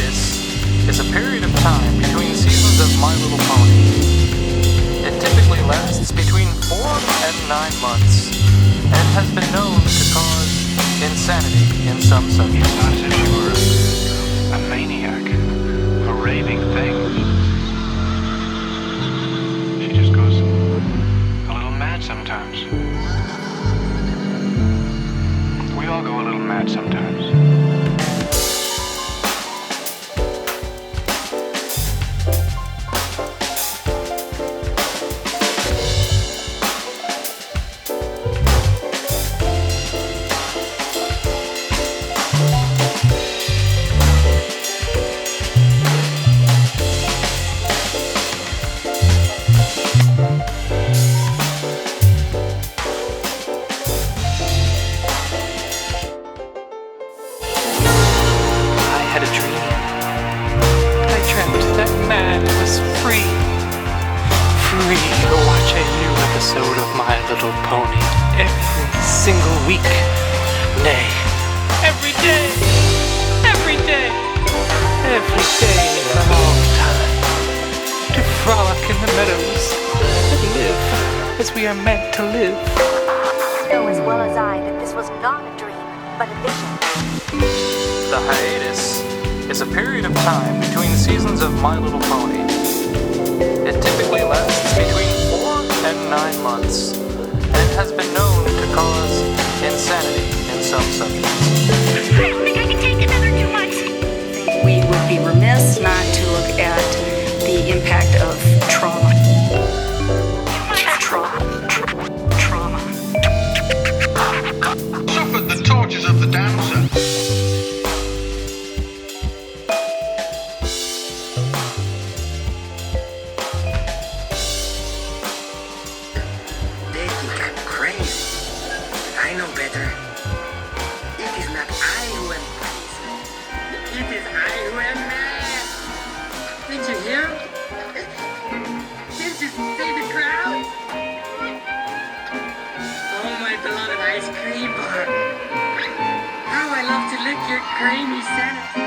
hiatus is a period of time between seasons of My Little Pony. It typically lasts between 4 and 9 months, and has been known to cause insanity in some subjects. It's not as if she were a maniac, a raving thing. She just goes a little mad sometimes. We all go a little mad sometimes. Free to watch a new episode of My Little Pony every single week. Nay, every day, every day, every day of all time. To frolic in the meadows and live as we are meant to live. Know as well as I that this was not a dream, but a vision. The hiatus is a period of time between seasons of My Little Pony. It typically lasts between 4 and 9 months, and it has been known to cause insanity in some subjects. I don't think I can take another 2 months. We would be remiss not to look at the impact of trauma. Trauma. Suffered the tortures of the dancer. I know better. It is not I who am crazy. It is I who am mad. Did you hear? Did you see the crowd? Oh, my beloved ice cream bar. How I love to lick your creamy center.